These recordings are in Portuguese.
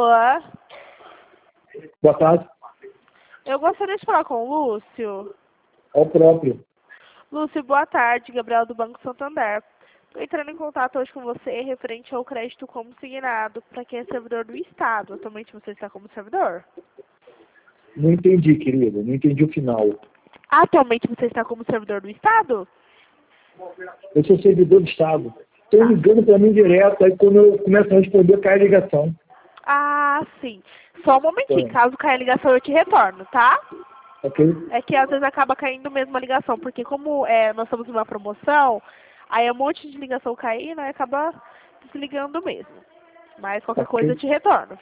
Alô? Boa tarde. Eu gostaria de falar com o Lúcio. É o próprio. Lúcio, boa tarde. Gabriel do Banco Santander. Estou entrando em contato hoje com você referente ao crédito consignado para quem é servidor do Estado. Atualmente você está como servidor? Não entendi, querido. Não entendi o final. Atualmente você está como servidor do Estado? Eu sou servidor do Estado. Estou ligando para mim direto, aí quando eu começo a responder, cai a ligação. Ah, sim. Só um momentinho. Tá. Caso caia a ligação, eu te retorno, tá? Ok? É que às vezes acaba caindo mesmo a ligação, porque como nós estamos numa promoção, aí é um monte de ligação caindo, aí acaba desligando mesmo. Mas qualquer coisa eu Ok. te retorno.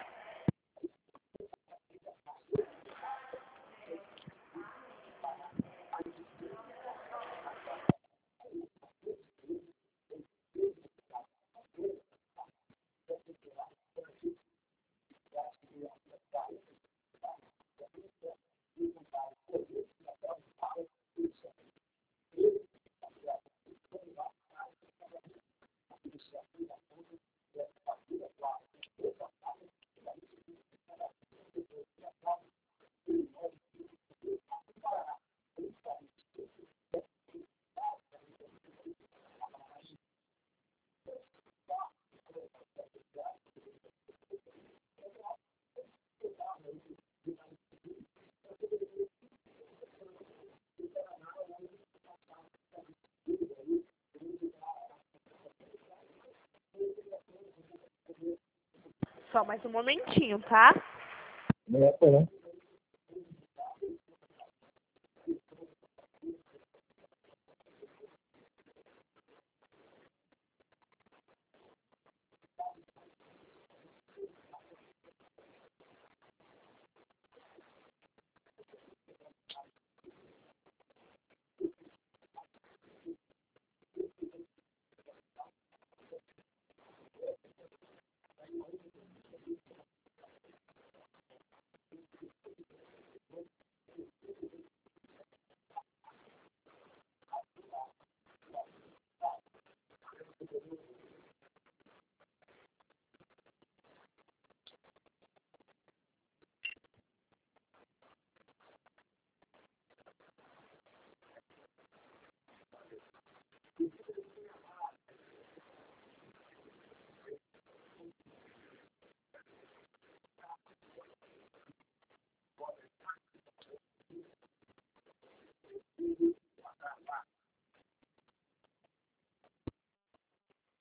Só mais um momentinho, tá? Não é para não.